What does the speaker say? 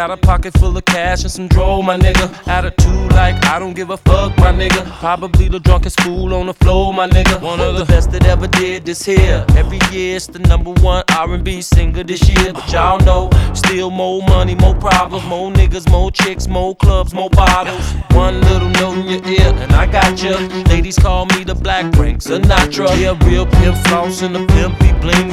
got a pocket full of cash and some dro, my nigga. Attitude like I don't give a fuck, my nigga. Probably the drunkest fool on the floor, my nigga. One of the best that ever did this here. Every year it's the #1 R&B singer this year. But y'all know, still more money, more problems, more niggas, more chicks, more clubs, more bottles. One little note in your ear and I got ya. Ladies call me the Black Frank Sinatra. Yeah, real pimp floss and the pimp be bling.